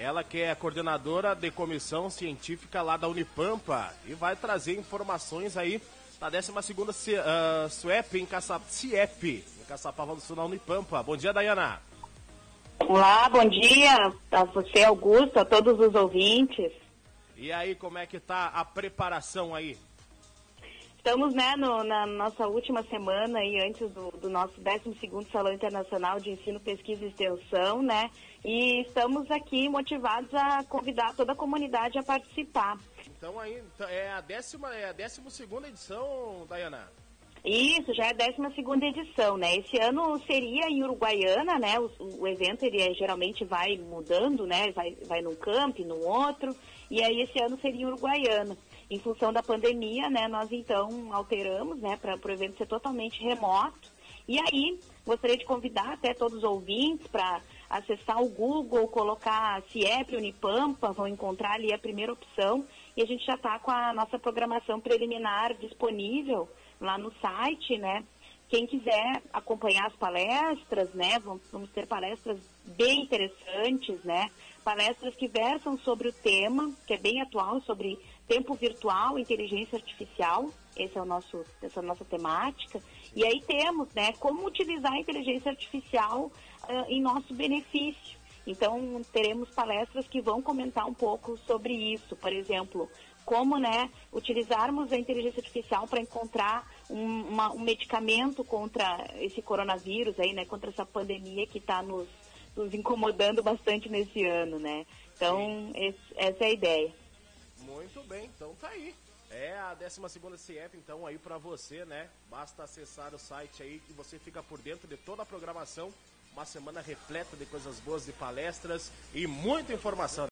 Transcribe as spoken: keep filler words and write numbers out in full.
Ela que é a coordenadora de comissão científica lá da Unipampa e vai trazer informações aí da décima segunda uh, SUEP em Caçapava, CIEP, em Caçapava do Sul, na Unipampa. Bom dia, Dayana. Olá, bom dia a você, Augusto, a todos os ouvintes. E aí, como é que tá a preparação aí? Estamos, né, no, na nossa última semana aí, antes do, do nosso décimo segundo Salão Internacional de Ensino, Pesquisa e Extensão, né? E estamos aqui motivados a convidar toda a comunidade a participar. Então aí, é a décima, é a décima segunda edição, Dayana? Isso, já é a décima segunda edição, né? Esse ano seria em Uruguaiana, né? O, o evento, ele é, geralmente vai mudando, né? Vai, vai num campo, num outro, e aí esse ano seria em Uruguaiana. Em função da pandemia, né? Nós então alteramos, né? Para o evento ser totalmente remoto. E aí, gostaria de convidar até todos os ouvintes para acessar o Google, colocar CIEP, Unipampa, vão encontrar ali a primeira opção, e a gente já está com a nossa programação preliminar disponível lá no site, né? Quem quiser acompanhar as palestras, né? Vamos, vamos ter palestras bem interessantes, né? Palestras que versam sobre o tema, que é bem atual, sobre tempo virtual, inteligência artificial. Esse é o nosso, essa é a nossa temática. E aí temos, né? Como utilizar a inteligência artificial uh, em nosso benefício. Então, teremos palestras que vão comentar um pouco sobre isso. Por exemplo, como, né, utilizarmos a inteligência artificial para encontrar um, uma, um medicamento contra esse coronavírus, aí, né, contra essa pandemia que está nos, nos incomodando bastante nesse ano, né? Então, esse, essa é a ideia. Muito bem, então tá aí. É a décima segunda CIEP, então, aí para você, né? Basta acessar o site aí que você fica por dentro de toda a programação. Uma semana repleta de coisas boas, de palestras e muita informação.